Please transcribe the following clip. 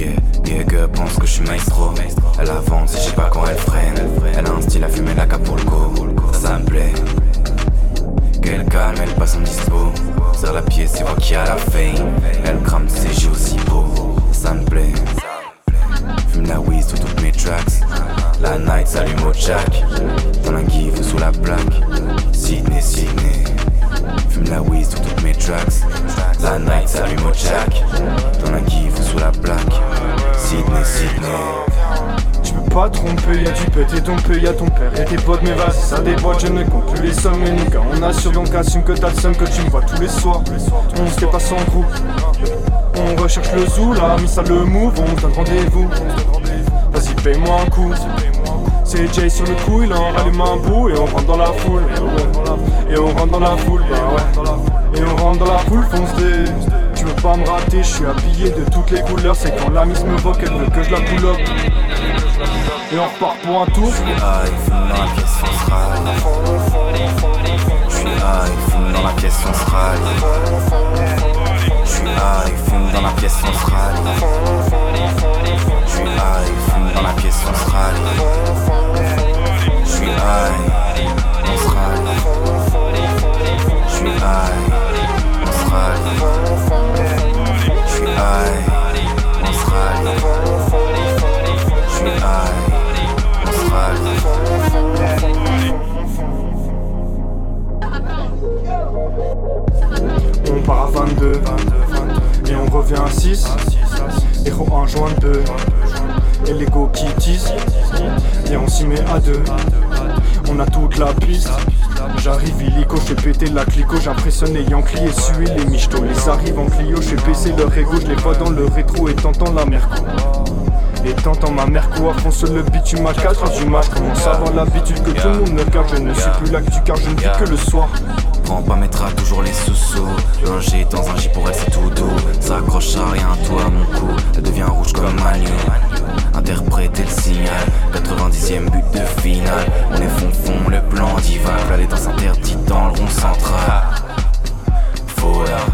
Diego pense que je suis maestro. Elle avance et je sais pas quand elle freine. Elle a un style à fumer la Capulco. Ça me plaît. Qu'elle calme, elle passe en dispo. Serre la pièce, c'est moi qui a la fame. Elle crame ses jeux aussi beaux. Ça me plaît. Fume la whiz sur toutes mes tracks. La night s'allume au jack. Dans la give sous la plaque. Sydney, Sydney. Fume la whiz sur toutes mes tracks. La night s'allume au jack. Dans la give sous la plaque. Sydney, Sydney. Tu peux pas tromper, y'a du pété ton peu, y'a ton père et tes potes, mais vas-y ça déboîte, je ne compte plus les sommes, mais nous gars on assure donc assume que t'as le seum, que tu me vois tous les soirs. On se dépasse en groupe, on recherche le zoo, là, mis ça le move, on se donne rendez-vous. Vas-y paye-moi un coup. C'est Jay sur le coup, il en rallume un bout et on rentre dans la foule. Et on rentre dans la foule, bah ouais. Et on rentre dans la foule, fonce des. Tu veux pas me rater, je suis habillé de toutes les couleurs. C'est quand la miss me voque, elle veut que je la pull up. Et on repart pour un tour. Je suis high, fume dans la pièce, on se râle. Je suis high, fume dans la pièce, on se râle. Je suis high, fume dans la pièce, on se râle. Je suis high, fume dans la pièce, on se râle. Je suis high, on se râle. Je suis high, on se râle. Je suis high, on se râle. Je suis high, on se râle. On part à 22 et on revient à 6. Héros en joint 2 et l'ego qui tease. Et on s'y met à 2. On a toute la piste. J'arrive illico, j'fais péter la clico. J'impressionne les Yankees et suer les michtos. Ils arrivent en Clio, j'fais baisser leur ego. J'les vois dans le rétro et t'entends la merco. Et t'entends ma mère à fond sur le beat, tu m'accages quand du match. Commence à avoir l'habitude que tout le monde me garde. Je ne suis plus l'actu car je ne vis que le soir. Prends pas, mettra toujours les sous-sous. Logé dans un J pour elle c'est tout doux. Ça accroche à rien, toi à mon cou. Elle devient rouge comme Manu. Interpréter le signal, 90e but de finale. On est fond, le plan divin. La danse interdite dans le rond central. Faut là.